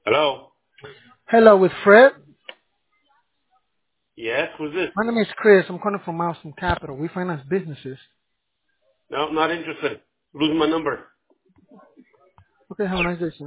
Hello? Hello, with Fred. Yes, who's this? My name is Chris. I'm calling from Milestone Capital. We finance businesses. No, not interested. Lose my number. Okay, have a nice day, sir.